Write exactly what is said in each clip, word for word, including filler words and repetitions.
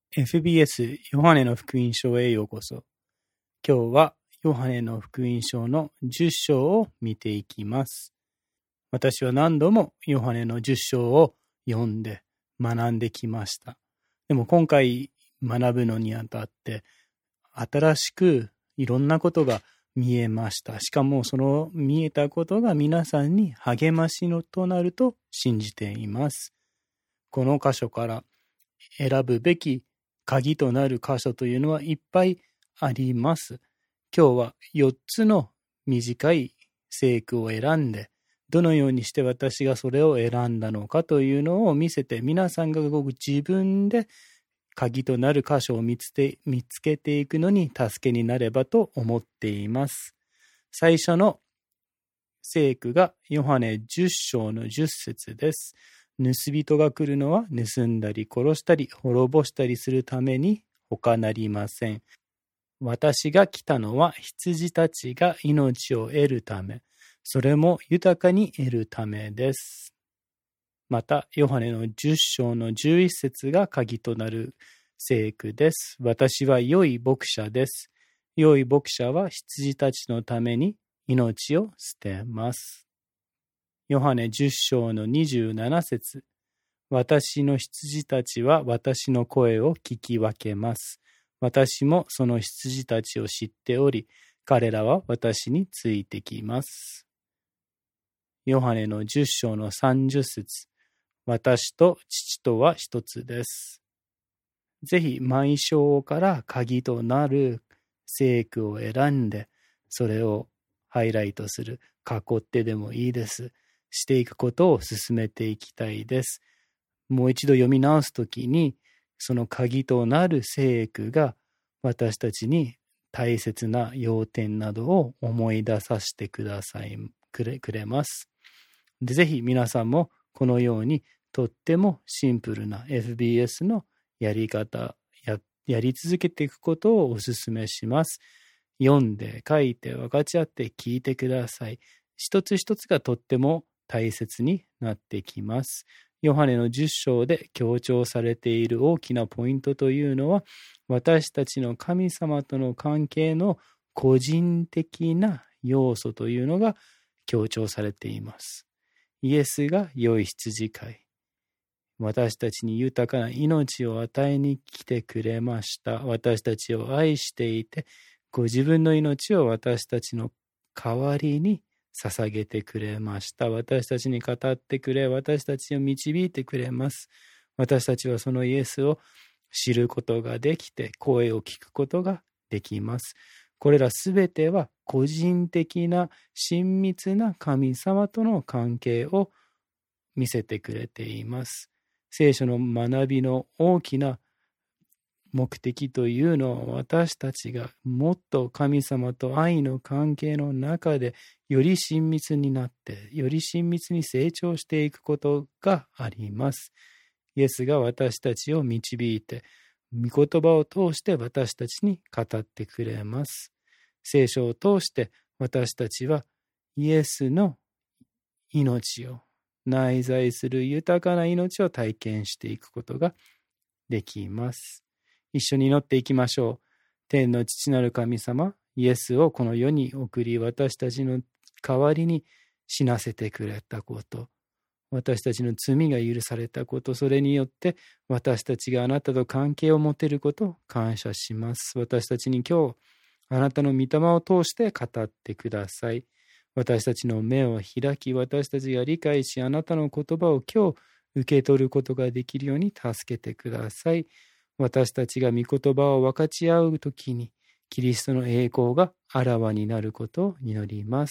エフビーエス ヨハネの福音書へようこそ。今日はヨハネの福音書のじゅっ章を見ていきます。私は何度もヨハネのじゅっ章を読んで学んできました。でも今回学ぶのにあたって新しくいろんなことが見えました。しかもその見えたことが皆さんに励ましのとなると信じています。この箇所から選ぶべき鍵となる箇所というのはいっぱいあります。今日はよっつの短い聖句を選んで、どのようにして私がそれを選んだのかというのを見せて、皆さんがごく自分で鍵となる箇所を見つけ、見つけていくのに助けになればと思っています。最初の聖句がヨハネじゅっ章のじゅっ節です。盗人が来るのは盗んだり殺したり滅ぼしたりするために他なりません。私が来たのは羊たちが命を得るため、それも豊かに得るためです。また、ヨハネのじゅっ章のじゅういち節が鍵となる聖句です。私は良い牧者です。良い牧者は羊たちのために命を捨てます。ヨハネじゅっ章のにじゅうなな節、私の羊たちは私の声を聞き分けます。私もその羊たちを知っており、彼らは私についてきます。ヨハネのじゅっ章のさんじゅう節、私と父とは一つです。ぜひ毎章から鍵となる聖句を選んで、それをハイライトする、囲ってでもいいです。していくことを進めていきたいです。もう一度読み直すときに、その鍵となる聖句が私たちに大切な要点などを思い出させてください、くれ、くれます。で、ぜひ皆さんもこのようにとってもシンプルな エフビーエス のやり方、や、やり続けていくことをお勧めします。読んで書いて分かち合って聞いてください。一つ一つがとっても大切になってきます。ヨハネのじゅっ章で強調されている大きなポイントというのは、私たちの神様との関係の個人的な要素というのが強調されています。イエスが良い羊飼い。私たちに豊かな命を与えに来てくれました。私たちを愛していて、ご自分の命を私たちの代わりに捧げてくれました。私たちに語ってくれ、私たちを導いてくれます。私たちはそのイエスを知ることができて、声を聞くことができます。これらすべては個人的な親密な神様との関係を見せてくれています。聖書の学びの大きな目的というのは、私たちがもっと神様と愛の関係の中でより親密になって、より親密に成長していくことがあります。イエスが私たちを導いて、御言葉を通して私たちに語ってくれます。聖書を通して私たちはイエスの命を、内在する豊かな命を体験していくことができます。一緒に祈っていきましょう。天の父なる神様、イエスをこの世に送り、私たちの代わりに死なせてくれたこと、私たちの罪が許されたこと、それによって私たちがあなたと関係を持てることを感謝します。私たちに今日、あなたの御霊を通して語ってください。私たちの目を開き、私たちが理解し、あなたの言葉を今日受け取ることができるように助けてください。私たちが御言葉を分かち合うときに、キリストの栄光があらわになることを祈ります。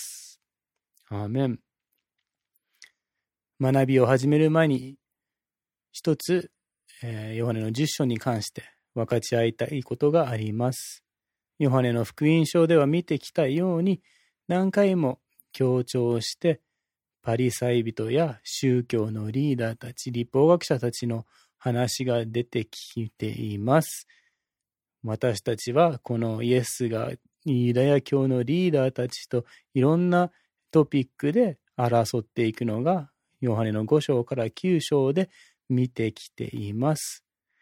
アーメン。学びを始める前に、一つ、えー、ヨハネのじゅっ章に関して分かち合いたいことがあります。ヨハネの福音書では見てきたように、何回も強調して、パリサイ人や宗教のリーダーたち、律法学者たちの話が出てきています。私たちはこのイエスがユダヤ教のリーダーたちといろんなトピックで争っていくのがヨハネのご章からきゅう章で見てきています。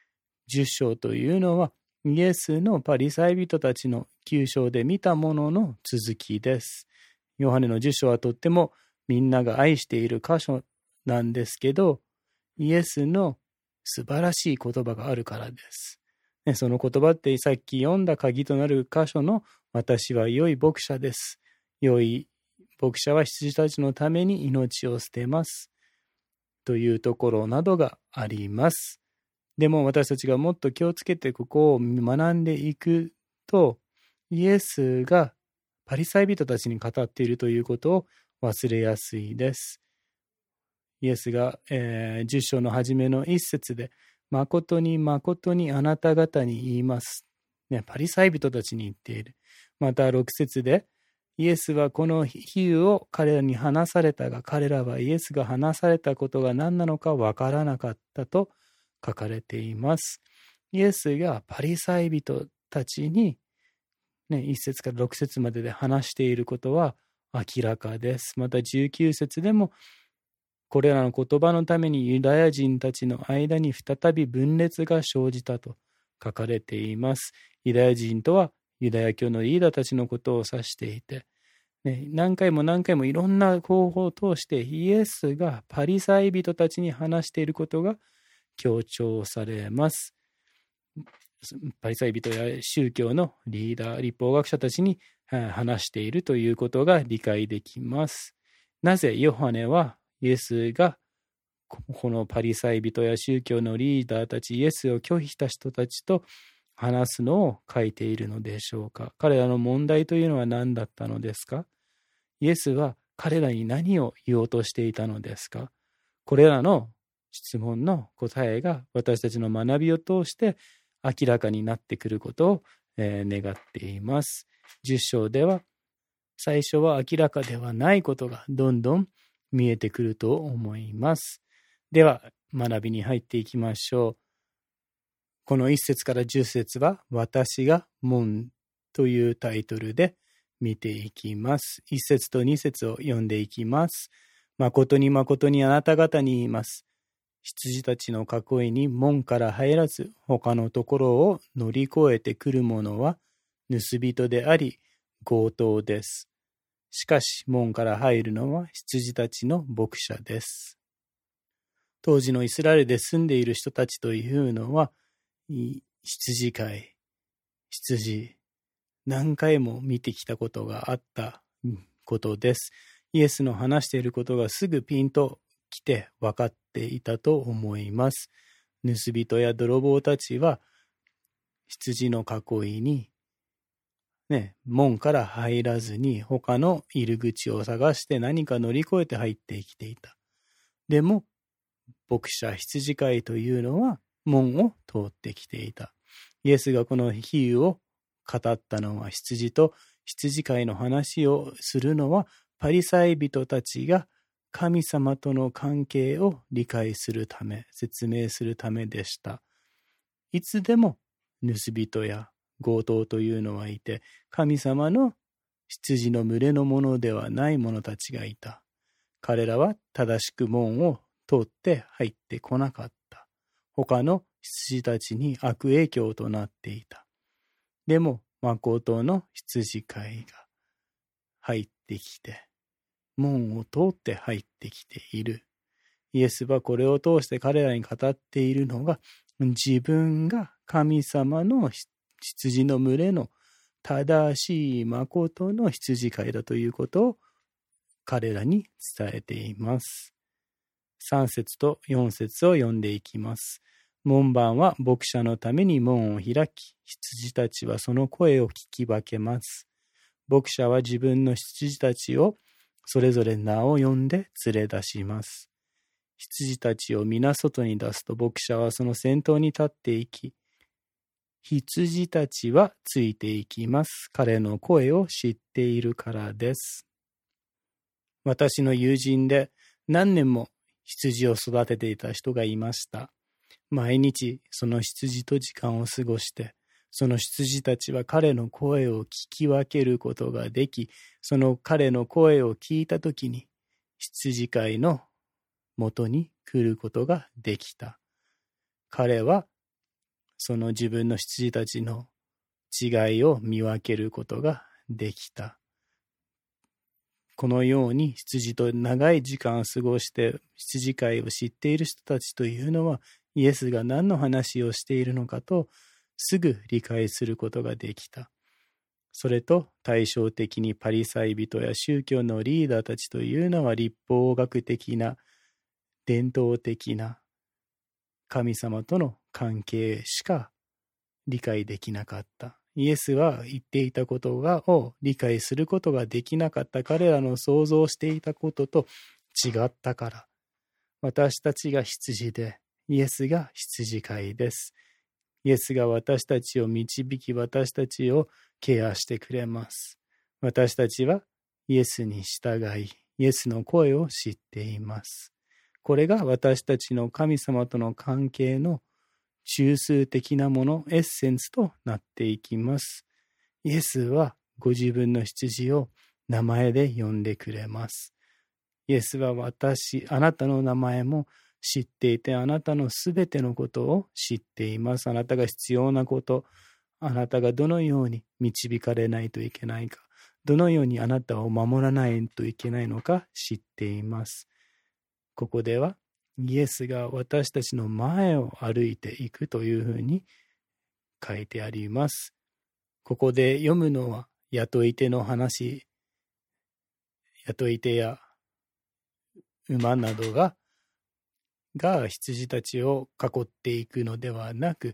じゅっ章というのはイエスのパリサイ人たちのきゅう章で見たものの続きです。ヨハネのじゅっ章はとってもみんなが愛している箇所なんですけど、イエスの素晴らしい言葉があるからです。その言葉ってさっき読んだ鍵となる箇所の私は良い牧者です。良い牧者は羊たちのために命を捨てます。というところなどがあります。でも私たちがもっと気をつけてここを学んでいくと、イエスがパリサイ人たちに語っているということを忘れやすいです。イエスが、えー、じゅっ章の初めの一節で、誠に誠にあなた方に言います。ね、パリサイ人たちに言っている。またろく節で、イエスはこの比喩を彼らに話されたが、彼らはイエスが話されたことが何なのかわからなかったと書かれています。イエスがパリサイ人たちに、ね、いち節からろく節までで話していることは明らかです。またじゅうきゅう節でも、これらの言葉のためにユダヤ人たちの間に再び分裂が生じたと書かれています。ユダヤ人とはユダヤ教のリーダーたちのことを指していて、ね、何回も何回もいろんな方法を通してイエスがパリサイ人たちに話していることが強調されます。パリサイ人や宗教のリーダー、律法学者たちに話しているということが理解できます。なぜヨハネはイエスがこのパリサイ人や宗教のリーダーたち、イエスを拒否した人たちと話すのを書いているのでしょうか。彼らの問題というのは何だったのですか。イエスは彼らに何を言おうとしていたのですか。これらの質問の答えが私たちの学びを通して明らかになってくることを、えー、願っています。じゅっ章では最初は明らかではないことがどんどん見えてくると思います。では学びに入っていきましょう。このいち節からじゅっ節は私が門というタイトルで見ていきます。いち節とに節を読んでいきます。誠に誠にあなた方に言います。羊たちの囲いに門から入らず他のところを乗り越えてくる者は盗人であり強盗です。しかし門から入るのは羊たちの牧者です。当時のイスラエルで住んでいる人たちというのは羊飼い、羊、何回も見てきたことがあったことです。イエスの話していることがすぐピンと来て分かっていたと思います。盗人や泥棒たちは羊の囲いにね、門から入らずに他の入り口を探して何か乗り越えて入ってきていた。でも牧者、羊飼いというのは門を通ってきていた。イエスがこの比喩を語ったのは羊と羊飼いの話をするのはパリサイ人たちが神様との関係を理解するため、説明するためでした。いつでも盗人や強盗というのはいて、神様の羊の群れのものではない者たちがいた。彼らは正しく門を通って入ってこなかった。他の羊たちに悪影響となっていた。でも、誠の羊飼いが入ってきて、門を通って入ってきている。イエスはこれを通して彼らに語っているのが、自分が神様の羊の群れの正しい誠の羊飼いだということを彼らに伝えています。さん節とよん節を読んでいきます。門番は牧者のために門を開き、羊たちはその声を聞き分けます。牧者は自分の羊たちをそれぞれ名を呼んで連れ出します。羊たちを皆外に出すと牧者はその先頭に立っていき、羊たちはついていきます。彼の声を知っているからです。私の友人で何年も羊を育てていた人がいました。毎日その羊と時間を過ごして、その羊たちは彼の声を聞き分けることができ、その彼の声を聞いたときに羊飼いの元に来ることができた。彼はその自分の羊たちの違いを見分けることができた。このように羊と長い時間を過ごして羊飼いを知っている人たちというのは、イエスが何の話をしているのかとすぐ理解することができた。それと対照的にパリサイ人や宗教のリーダーたちというのは、立法学的な伝統的な神様との関係しか理解できなかった。イエスは言っていたことがを理解することができなかった。彼らの想像していたことと違ったから。私たちが羊で、イエスが羊飼いです。イエスが私たちを導き、私たちをケアしてくれます。私たちはイエスに従い、イエスの声を知っています。これが私たちの神様との関係の中枢的なもの、エッセンスとなっていきます。イエスはご自分の羊を名前で呼んでくれます。イエスは私、あなたの名前も知っていて、あなたのすべてのことを知っています。あなたが必要なこと、あなたがどのように導かれないといけないか、どのようにあなたを守らないといけないのか知っています。ここではイエスが私たちの前を歩いていくというふうに書いてあります。ここで読むのは雇い手の話、雇い手や馬などがが羊たちを囲っていくのではなく、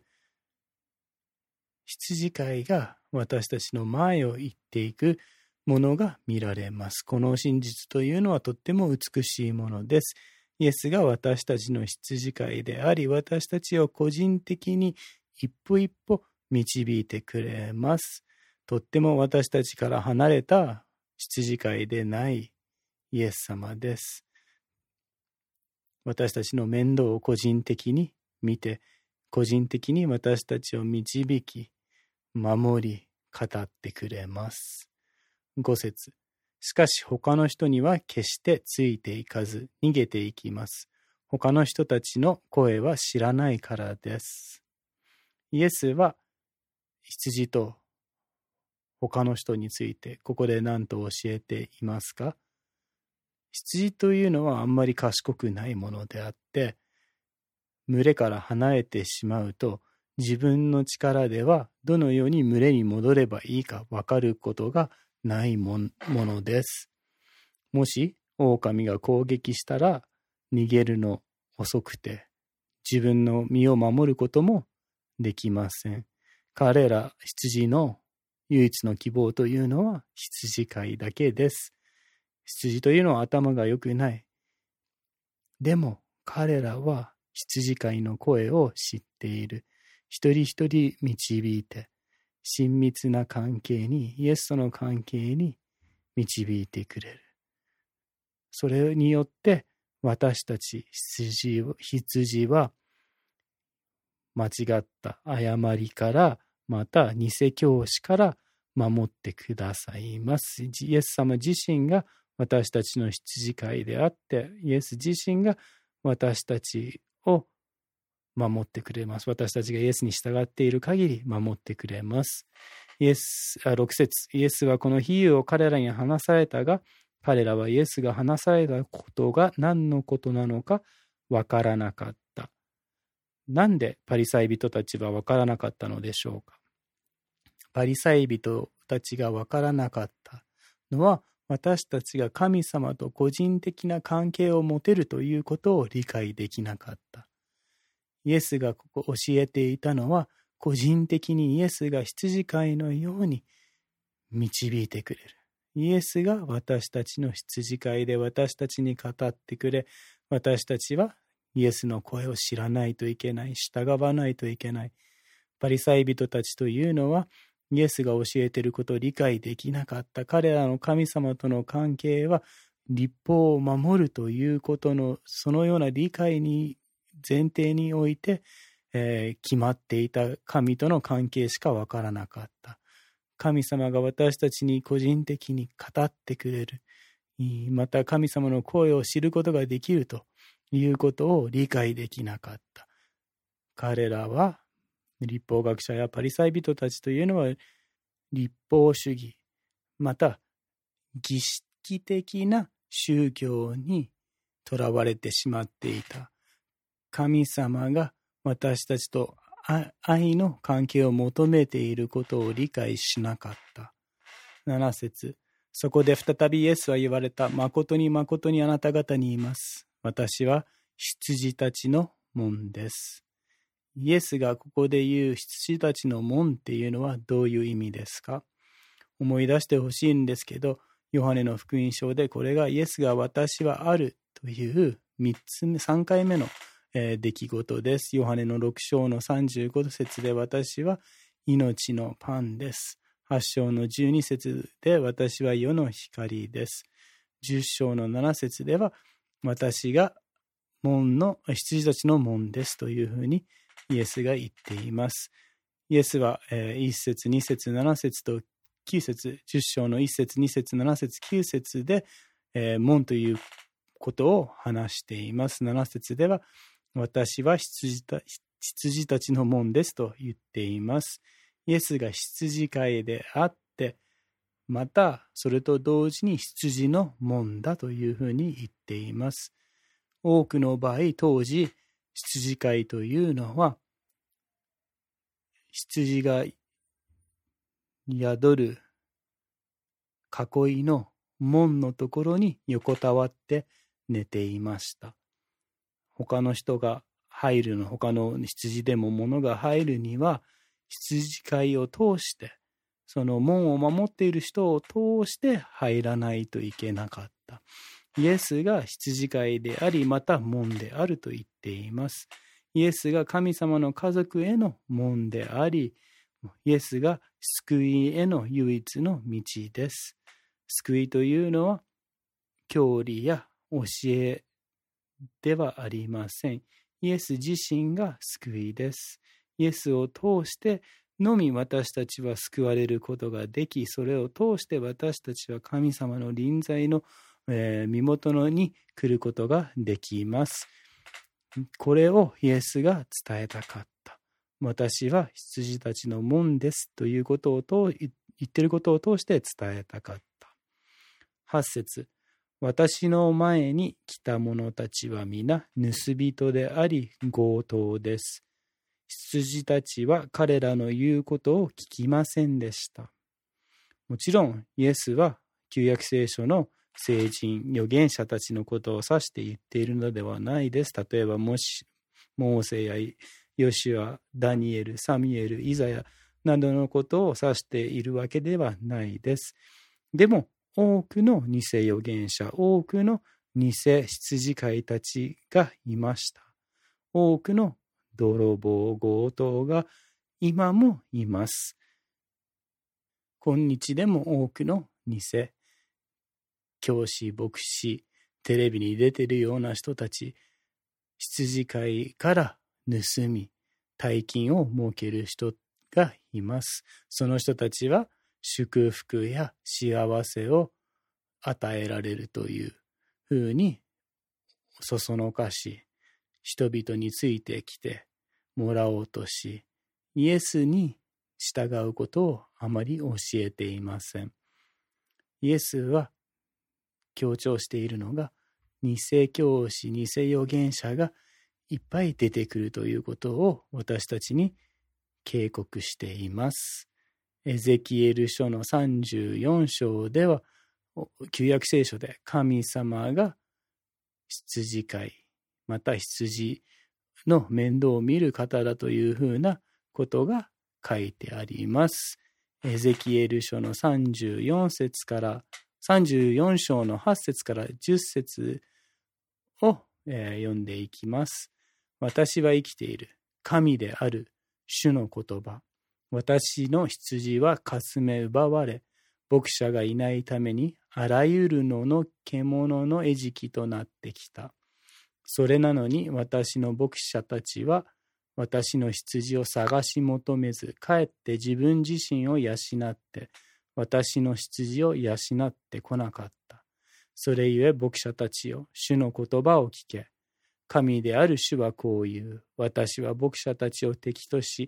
羊飼いが私たちの前を行っていくものが見られます。この真実というのはとっても美しいものです。イエスが私たちの羊飼いであり、私たちを個人的に一歩一歩導いてくれます。とっても私たちから離れた羊飼いでないイエス様です。私たちの面倒を個人的に見て、個人的に私たちを導き、守り、語ってくれます。ご節。しかし他の人には決してついていかず逃げていきます。他の人たちの声は知らないからです。イエスは羊と他の人についてここで何と教えていますか？羊というのはあんまり賢くないものであって、群れから離れてしまうと自分の力ではどのように群れに戻ればいいか分かることがないものです。もし狼が攻撃したら逃げるの遅くて自分の身を守ることもできません。彼ら羊の唯一の希望というのは羊飼いだけです。羊というのは頭が良くない。でも彼らは羊飼いの声を知っている。一人一人導いて親密な関係に、イエスとの関係に導いてくれる。それによって私たち 羊, 羊は間違った誤りからまた偽教師から守ってくださいます。イエス様自身が私たちの羊飼いであって、イエス自身が私たちを守ってくれます。私たちがイエスに従っている限り守ってくれます。イエス、あ、ろく節、イエスはこの比喩を彼らに話されたが、彼らはイエスが話されたことが何のことなのかわからなかった。なんでパリサイ人たちはわからなかったのでしょうか。パリサイ人たちがわからなかったのは、私たちが神様と個人的な関係を持てるということを理解できなかった。イエスがここ教えていたのは、個人的にイエスが羊飼いのように導いてくれる。イエスが私たちの羊飼いで私たちに語ってくれ、私たちはイエスの声を知らないといけない、従わないといけない。パリサイ人たちというのは、イエスが教えていることを理解できなかった。彼らの神様との関係は、律法を守るということの、そのような理解に前提において、えー、決まっていた神との関係しかわからなかった。神様が私たちに個人的に語ってくれる。また神様の声を知ることができるということを理解できなかった。彼らは律法学者やパリサイ人たちというのは律法主義、また儀式的な宗教にとらわれてしまっていた。神様が私たちと愛の関係を求めていることを理解しなかった。なな節、そこで再びイエスは言われた。誠に誠にあなた方に言います。私は羊たちの門です。イエスがここで言う羊たちの門っていうのはどういう意味ですか？思い出してほしいんですけど、ヨハネの福音書でこれがイエスが私はあるというみっつめ、さんかいめの出来事です。ヨハネのろく章のさんじゅうご節で私は命のパンです。はち章のじゅうに節で私は世の光です。じゅっ章のなな節では私が門の羊たちの門ですというふうにイエスが言っています。イエスは、えー、いち節、に節、なな節ときゅう節、じゅっ章のいち節、に節、なな節、きゅう節で、えー、門ということを話しています。なな節では私は 羊た、羊たちの門ですと言っています。イエスが羊飼いであって、またそれと同時に羊の門だというふうに言っています。多くの場合、当時羊飼いというのは羊が宿る囲いの門のところに横たわって寝ていました。他の人が入るの、他の羊でも物が入るには羊飼いを通して、その門を守っている人を通して入らないといけなかった。イエスが羊飼いであり、また門であると言っています。イエスが神様の家族への門であり、イエスが救いへの唯一の道です。救いというのは教理や教えではありません。イエス自身が救いです。イエスを通してのみ私たちは救われることができ、それを通して私たちは神様の臨在の、えー、身元のに来ることができます。これをイエスが伝えたかった。私は羊たちの門ですということをと言っていることを通して伝えたかった。はち節、私の前に来た者たちは皆盗人であり強盗です。羊たちは彼らの言うことを聞きませんでした。もちろんイエスは旧約聖書の聖人、預言者たちのことを指して言っているのではないです。例えばもしモーセやヨシュア、ダニエル、サミエル、イザヤなどのことを指しているわけではないです。でも多くの偽預言者、多くの偽羊飼いたちがいました。多くの泥棒、強盗が今もいます。今日でも多くの偽教師、牧師、テレビに出ているような人たち、羊飼いから盗み、大金を儲ける人がいます。その人たちは祝福や幸せを与えられるというふうにそそのかし、人々についてきてもらおうとし、イエスに従うことをあまり教えていません。イエスは強調しているのが、偽教師、偽預言者がいっぱい出てくるということを私たちに警告しています。エゼキエル書のさんじゅうよん章では、旧約聖書で神様が羊飼い、また羊の面倒を見る方だというふうなことが書いてあります。エゼキエル書のさんじゅうよん節から、さんじゅうよん章のはち節からじゅっ節を、えー、読んでいきます。私は生きている。神である主の言葉。私の羊はかすめ奪われ、牧者がいないためにあらゆるのの獣の餌食となってきた。それなのに私の牧者たちは私の羊を探し求めず、かえって自分自身を養って私の羊を養ってこなかった。それゆえ牧者たちよ、主の言葉を聞け。神である主はこう言う。私は牧者たちを敵とし、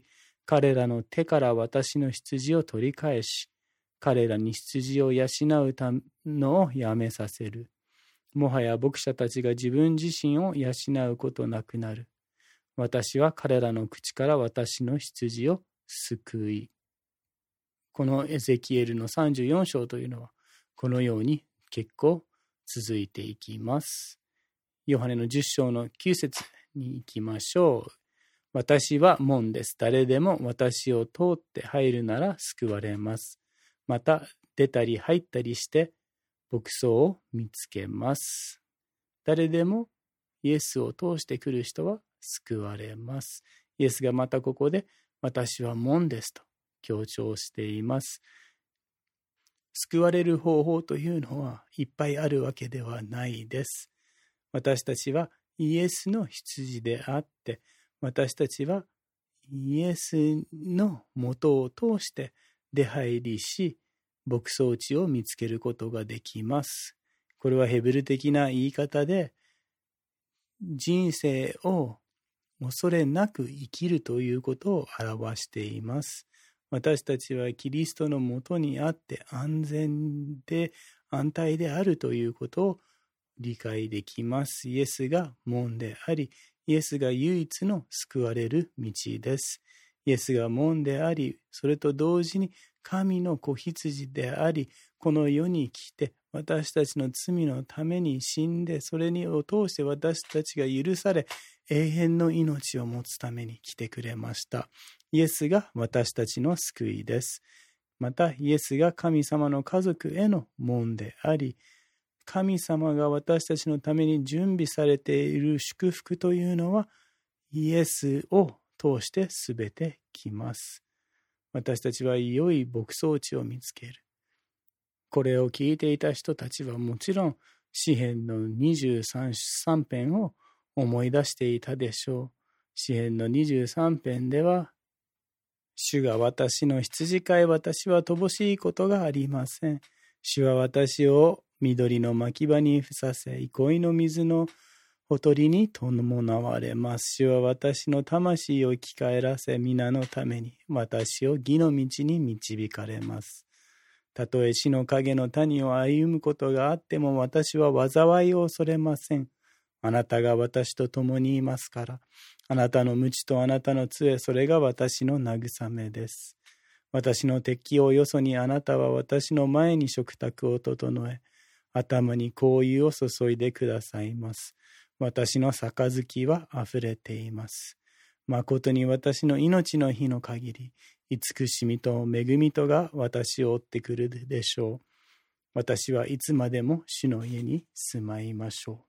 彼らの手から私の羊を取り返し、彼らに羊を養うのをやめさせる。もはや牧者たちが自分自身を養うことなくなる。私は彼らの口から私の羊を救い。このエゼキエルのさんじゅうよん章というのは、このように結構続いていきます。ヨハネのじゅっ章のきゅう節に行きましょう。私は門です。誰でも私を通って入るなら救われます。また出たり入ったりして牧草を見つけます。誰でもイエスを通してくる人は救われます。イエスがまたここで私は門ですと強調しています。救われる方法というのはいっぱいあるわけではないです。私たちはイエスの羊であって、私たちはイエスの元を通して出入りし、牧草地を見つけることができます。これはヘブル的な言い方で、人生を恐れなく生きるということを表しています。私たちはキリストのもとにあって安全で安泰であるということを理解できます。イエスが門であり、イエスが唯一の救われる道です。イエスが門であり、それと同時に神の子羊であり、この世に来て私たちの罪のために死んで、それを通して私たちが許され、永遠の命を持つために来てくれました。イエスが私たちの救いです。またイエスが神様の家族への門であり、神様が私たちのために準備されている祝福というのはイエスを通してすべて来ます。私たちは良い牧草地を見つける。これを聞いていた人たちはもちろん詩編のにじゅうさん編を思い出していたでしょう。詩編のにじゅうさん編では、主が私の羊飼い、私は乏しいことがありません。主は私を緑の牧場にふさせ、憩いの水のほとりに伴われます。主は私の魂を生き返らせ、皆のために私を義の道に導かれます。たとえ死の影の谷を歩むことがあっても、私は災いを恐れません。あなたが私と共にいますから。あなたの鞭とあなたの杖、それが私の慰めです。私の敵をよそに、あなたは私の前に食卓を整え、頭に香油を注いでくださいます。私の杯はあふれています。まことに私の命の日の限り、慈しみと恵みとが私を追ってくるでしょう。私はいつまでも主の家に住まいましょう。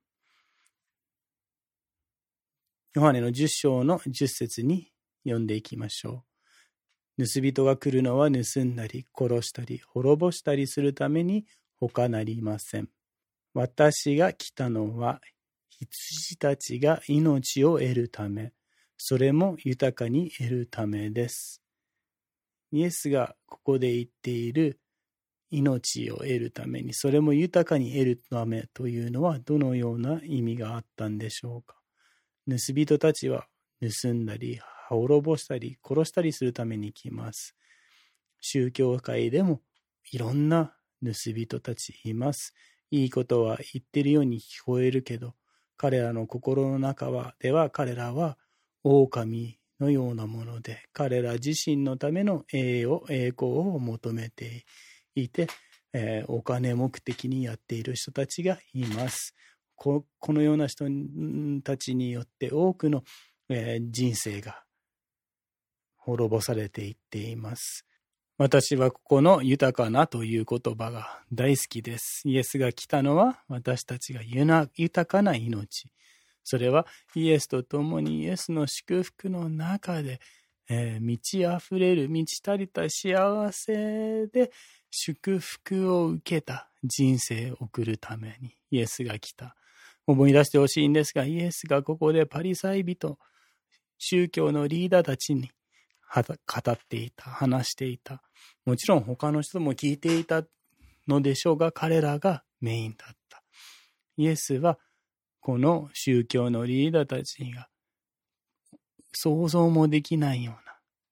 ヨハネのじゅっ章のじゅっ節に読んでいきましょう。盗人が来るのは盗んだり殺したり滅ぼしたりするために他なりません。私が来たのは羊たちが命を得るため、それも豊かに得るためです。イエスがここで言っている命を得るために、それも豊かに得るためというのはどのような意味があったんでしょうか。盗人たちは盗んだり滅ぼしたり殺したりするために来ます。宗教界でもいろんな盗人たちいます。いいことは言ってるように聞こえるけど、彼らの心の中はでは彼らは狼のようなもので、彼ら自身のための栄誉、栄光を求めていて、えー、お金目的にやっている人たちがいます。こ, このような人たちによって多くの、えー、人生が滅ぼされていっています。私はここの豊かなという言葉が大好きです。イエスが来たのは私たちが豊かな命。それはイエスと共にイエスの祝福の中で、えー、満ち溢れる満ち足りた幸せで祝福を受けた人生を送るためにイエスが来た。思い出してほしいんですが、イエスがここでパリサイ人、宗教のリーダーたちに語っていた、話していた。もちろん他の人も聞いていたのでしょうが、彼らがメインだった。イエスはこの宗教のリーダーたちが想像もできないような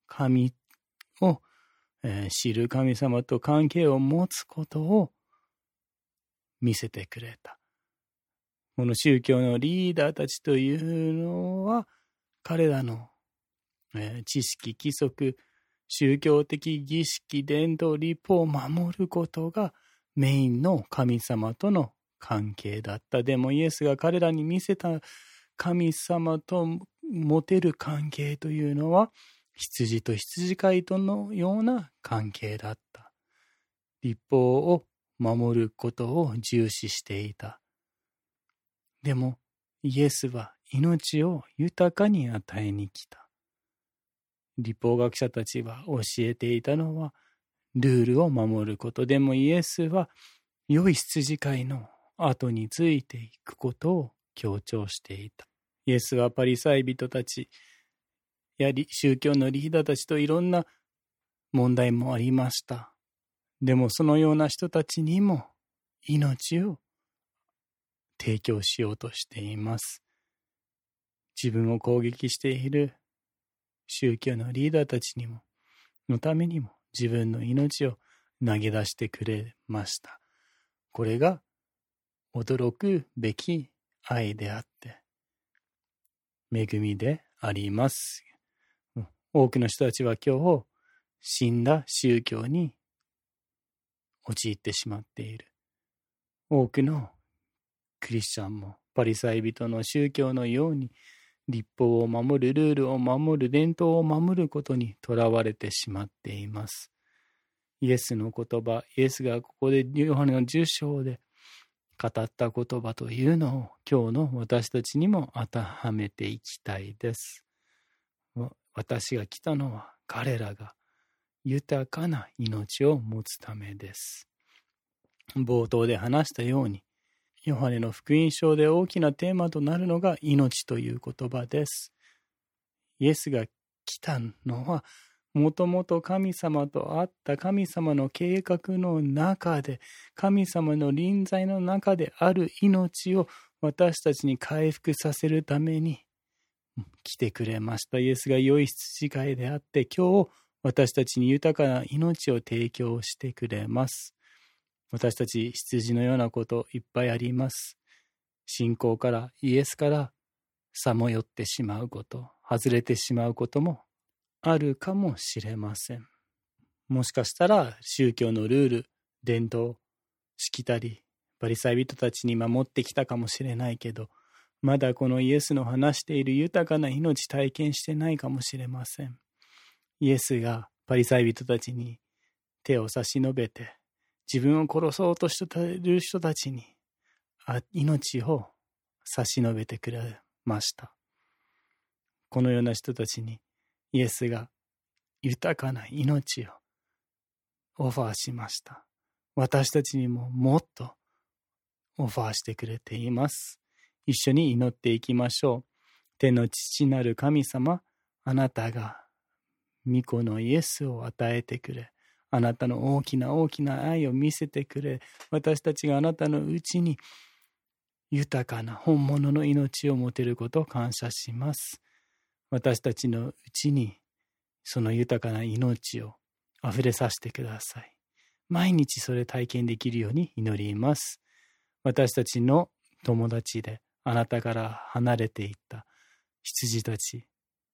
神を、えー、知る神様と関係を持つことを見せてくれた。この宗教のリーダーたちというのは、彼らの、えー、知識、規則、宗教的儀式、伝統、律法を守ることがメインの神様との関係だった。でもイエスが彼らに見せた神様と持てる関係というのは、羊と羊飼いとのような関係だった。律法を守ることを重視していた。でもイエスは命を豊かに与えに来た。律法学者たちは教えていたのはルールを守ること。でもイエスは良い羊飼いの後についていくことを強調していた。イエスはパリサイ人たちや宗教のリーダーたちといろんな問題もありました。でもそのような人たちにも命を提供しようとしています。自分を攻撃している宗教のリーダーたちにものためにも自分の命を投げ出してくれました。これが驚くべき愛であって恵みであります。多くの人たちは今日死んだ宗教に陥ってしまっている。多くのクリスチャンもパリサイ人の宗教のように律法を守る、ルールを守る、伝統を守ることにとらわれてしまっています。イエスの言葉、イエスがここでヨハネのじゅっ章で語った言葉というのを今日の私たちにも当てはめていきたいです。私が来たのは彼らが豊かな命を持つためです。冒頭で話したように、ヨハネの福音書で大きなテーマとなるのが命という言葉です。イエスが来たのは、もともと神様と会った神様の計画の中で、神様の臨在の中である命を私たちに回復させるために来てくれました。イエスが良い羊飼いであって、今日私たちに豊かな命を提供してくれます。私たち羊のようなこといっぱいあります。信仰からイエスからさまよってしまうこと、外れてしまうこともあるかもしれません。もしかしたら宗教のルール、伝統、しきたり、パリサイ人たちに守ってきたかもしれないけど、まだこのイエスの話している豊かな命体験してないかもしれません。イエスがパリサイ人たちに手を差し伸べて、自分を殺そうとしている人たちに命を差し伸べてくれました。このような人たちにイエスが豊かな命をオファーしました。私たちにももっとオファーしてくれています。一緒に祈っていきましょう。天の父なる神様、あなたが御子のイエスを与えてくれ、あなたの大きな大きな愛を見せてくれ、私たちがあなたのうちに豊かな本物の命を持てることを感謝します。私たちのうちにその豊かな命をあふれさせてください。毎日それ体験できるように祈ります。私たちの友達であなたから離れていった羊たち、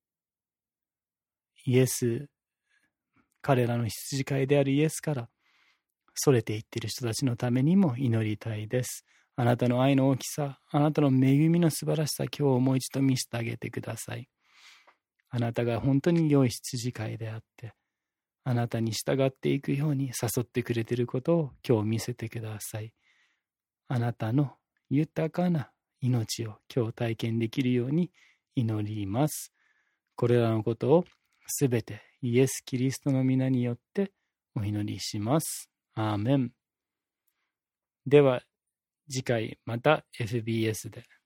イエス、彼らの羊飼いであるイエスからそれていっている人たちのためにも祈りたいです。あなたの愛の大きさ、あなたの恵みの素晴らしさ、今日もう一度見せてあげてください。あなたが本当に良い羊飼いであって、あなたに従っていくように誘ってくれていることを今日見せてください。あなたの豊かな命を今日体験できるように祈ります。これらのことをすべてイエス・キリストの皆によってお祈りします。アーメン。では次回また エフビーエス で。